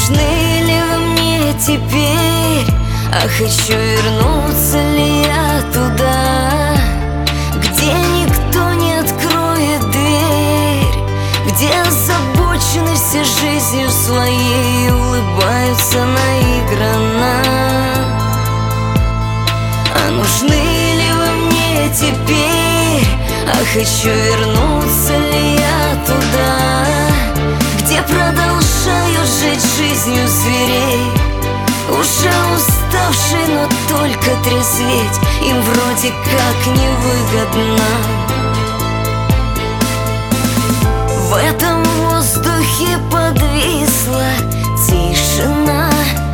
нужны ли вы мне теперь? А хочу вернуться ли я туда, где никто не откроет дверь, где озабочены все жизнью своей, улыбаются наигранно. А нужны ли вы мне теперь? А хочу вернуться ли я туда, где продолжают жить жизнью зверей, уже уставшие, но только трезветь им вроде как невыгодно. В этом воздухе подвисла тишина.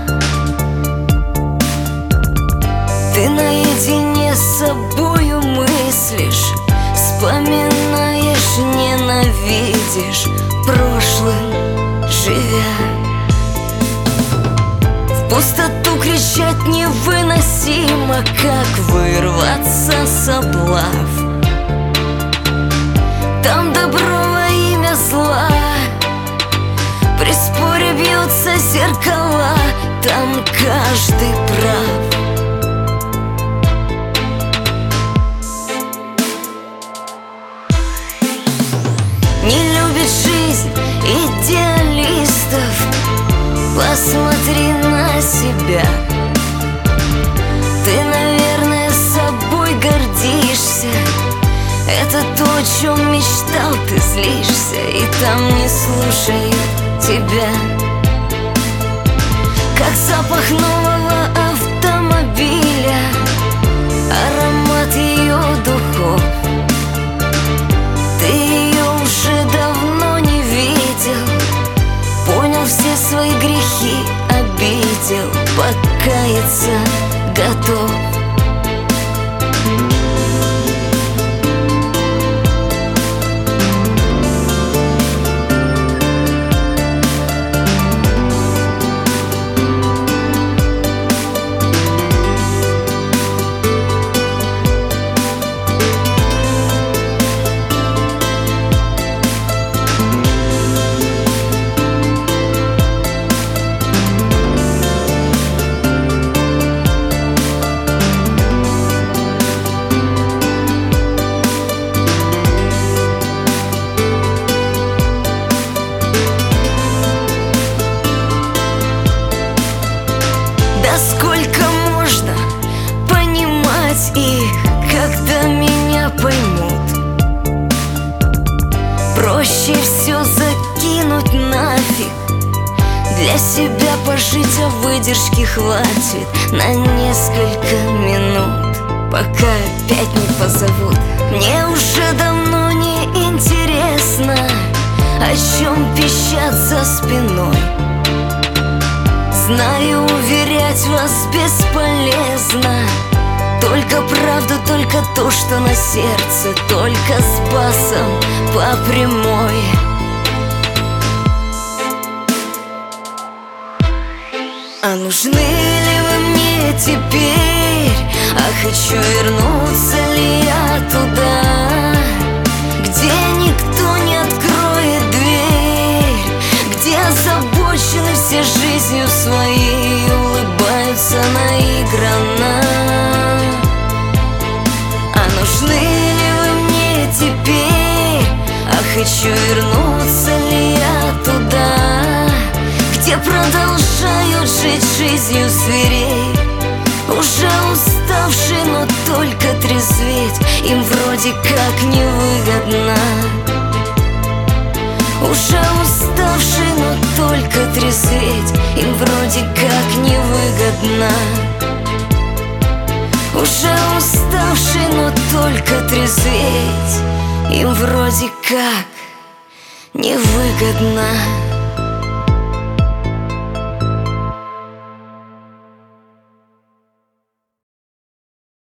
Ты наедине с собою мыслишь, вспоминаешь, ненавидишь, прошлым живя. В пустоту кричать невыносимо, как вырваться с облав. Там добро во имя зла, при споре бьются зеркала, там каждый прав. Не любит жизнь идеалистов, посмотри на себя. Ты, наверное, собой гордишься, это то, о чем мечтал, ты злишься, и там не слушают тебя. Как запах нового автомобиля, аромат ее духов. Ты ее уже давно не видел, понял все свои грехи, обидел, покаяться готов. Сколько можно понимать их, когда меня поймут? Проще все закинуть нафиг, для себя пожить, а выдержки хватит на несколько минут, пока опять не позовут. Мне уже давно не интересно, о чем пищат за спиной. Знаю, уверять вас бесполезно, только правду, только то, что на сердце, только с басом по прямой. А нужны ли вы мне теперь? А хочу вернуться ли я туда, где никто не откроет дверь, где озабочены все жизнью своей, улыбаются наигранно. А нужны ли вы мне теперь? А хочу вернуться ли я туда, где продолжают жить жизнью зверей, уже уставшие, но только трезветь им вроде как невыгодно. Уже уставшие, но только трезветь им вроде как невыгодно. Уже уставшие, но только трезветь им вроде как невыгодно.